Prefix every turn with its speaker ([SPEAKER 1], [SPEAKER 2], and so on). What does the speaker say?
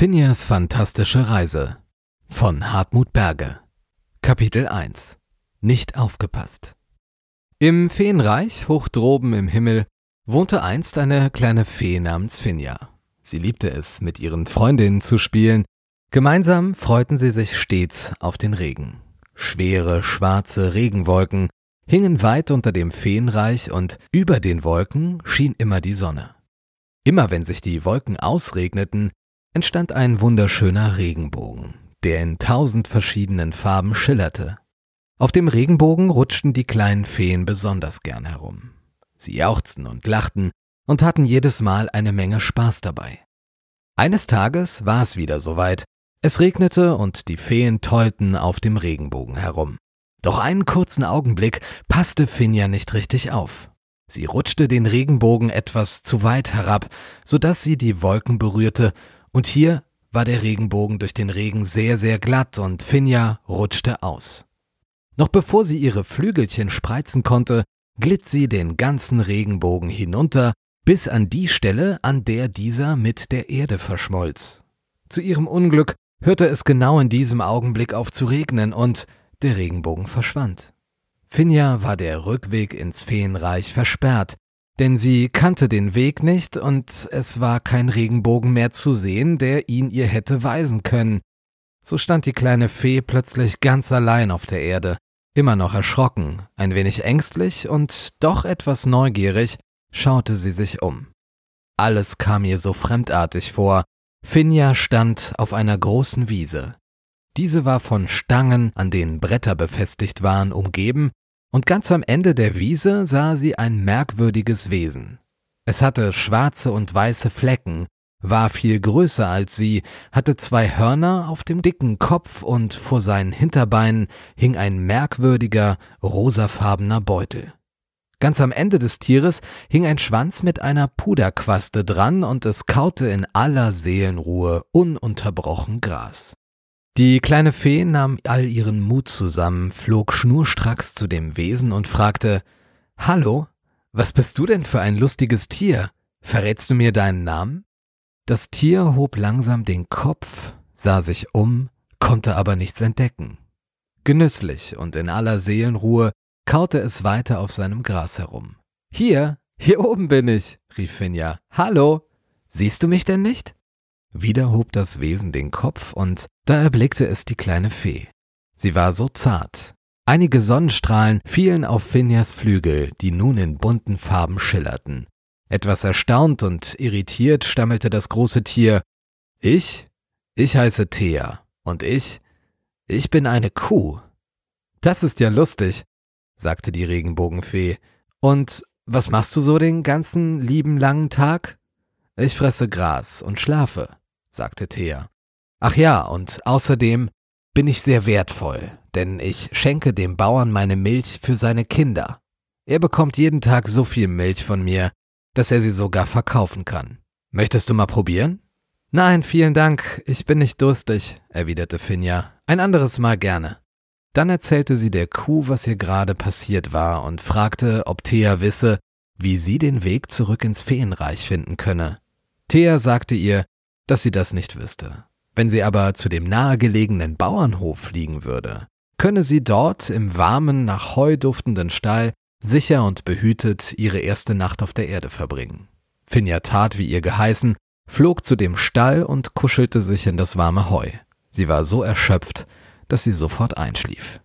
[SPEAKER 1] Finjas fantastische Reise von Hartmut Berge. Kapitel 1 – Nicht aufgepasst. Im Feenreich, hoch droben im Himmel, wohnte einst eine kleine Fee namens Finja. Sie liebte es, mit ihren Freundinnen zu spielen. Gemeinsam freuten sie sich stets auf den Regen. Schwere, schwarze Regenwolken hingen weit unter dem Feenreich und über den Wolken schien immer die Sonne. Immer wenn sich die Wolken ausregneten, entstand ein wunderschöner Regenbogen, der in 1000 verschiedenen Farben schillerte. Auf dem Regenbogen rutschten die kleinen Feen besonders gern herum. Sie jauchzten und lachten und hatten jedes Mal eine Menge Spaß dabei. Eines Tages war es wieder soweit. Es regnete und die Feen tollten auf dem Regenbogen herum. Doch einen kurzen Augenblick passte Finja nicht richtig auf. Sie rutschte den Regenbogen etwas zu weit herab, sodass sie die Wolken berührte, und hier war der Regenbogen durch den Regen sehr, sehr glatt und Finja rutschte aus. Noch bevor sie ihre Flügelchen spreizen konnte, glitt sie den ganzen Regenbogen hinunter, bis an die Stelle, an der dieser mit der Erde verschmolz. Zu ihrem Unglück hörte es genau in diesem Augenblick auf zu regnen und der Regenbogen verschwand. Finja war der Rückweg ins Feenreich versperrt, denn sie kannte den Weg nicht und es war kein Regenbogen mehr zu sehen, der ihn ihr hätte weisen können. So stand die kleine Fee plötzlich ganz allein auf der Erde. Immer noch erschrocken, ein wenig ängstlich und doch etwas neugierig, schaute sie sich um. Alles kam ihr so fremdartig vor. Finja stand auf einer großen Wiese. Diese war von Stangen, an denen Bretter befestigt waren, umgeben, und ganz am Ende der Wiese sah sie ein merkwürdiges Wesen. Es hatte schwarze und weiße Flecken, war viel größer als sie, hatte 2 Hörner auf dem dicken Kopf und vor seinen Hinterbeinen hing ein merkwürdiger, rosafarbener Beutel. Ganz am Ende des Tieres hing ein Schwanz mit einer Puderquaste dran und es kaute in aller Seelenruhe ununterbrochen Gras. Die kleine Fee nahm all ihren Mut zusammen, flog schnurstracks zu dem Wesen und fragte: »Hallo, was bist du denn für ein lustiges Tier? Verrätst du mir deinen Namen?« Das Tier hob langsam den Kopf, sah sich um, konnte aber nichts entdecken. Genüsslich und in aller Seelenruhe kaute es weiter auf seinem Gras herum. »Hier oben bin ich«, rief Finja. »Hallo, siehst du mich denn nicht?« Wieder hob das Wesen den Kopf und da erblickte es die kleine Fee. Sie war so zart. Einige Sonnenstrahlen fielen auf Finjas Flügel, die nun in bunten Farben schillerten. Etwas erstaunt und irritiert stammelte das große Tier: »Ich heiße Thea und ich bin eine Kuh.« »Das ist ja lustig«, sagte die Regenbogenfee. »Und was machst du so den ganzen lieben langen Tag?« »Ich fresse Gras und schlafe«, sagte Thea. »Ach ja, und außerdem bin ich sehr wertvoll, denn ich schenke dem Bauern meine Milch für seine Kinder. Er bekommt jeden Tag so viel Milch von mir, dass er sie sogar verkaufen kann. Möchtest du mal probieren?« »Nein, vielen Dank, ich bin nicht durstig«, erwiderte Finja. »Ein anderes Mal gerne.« Dann erzählte sie der Kuh, was ihr gerade passiert war und fragte, ob Thea wisse, wie sie den Weg zurück ins Feenreich finden könne. Thea sagte ihr, dass sie das nicht wüsste. Wenn sie aber zu dem nahegelegenen Bauernhof fliegen würde, könne sie dort im warmen, nach Heu duftenden Stall sicher und behütet ihre erste Nacht auf der Erde verbringen. Finja tat, wie ihr geheißen, flog zu dem Stall und kuschelte sich in das warme Heu. Sie war so erschöpft, dass sie sofort einschlief.